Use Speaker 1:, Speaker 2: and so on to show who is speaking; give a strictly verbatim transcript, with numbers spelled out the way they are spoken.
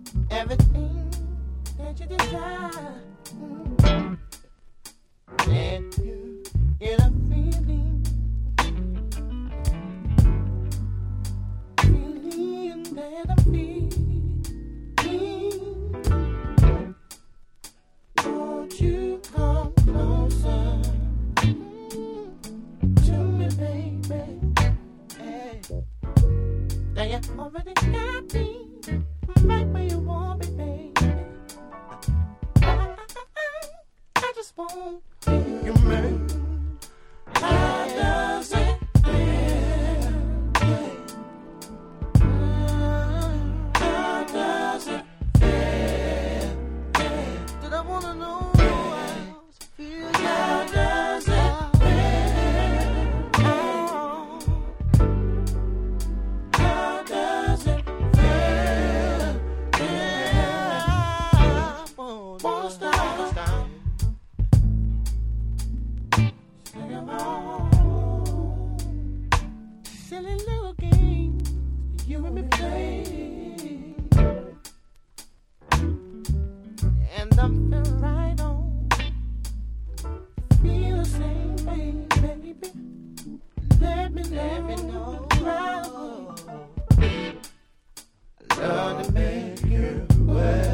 Speaker 1: everything that you desire. Mm. And you get a feeling, feeling that I'm feeling. Won't you come closer mm, to me, baby? Hey. Now you already got me right where you want me, baby. I, I, I just want you, man. How does it feel? How does it feel? Did I wanna know how it feels? How does it feel? How does it feel? Yeah. Wanna stop? Sing along. Silly little game you and me play, and I'm feeling right on. Feel the same way, baby. Let me let me know. Right. Love to make you well.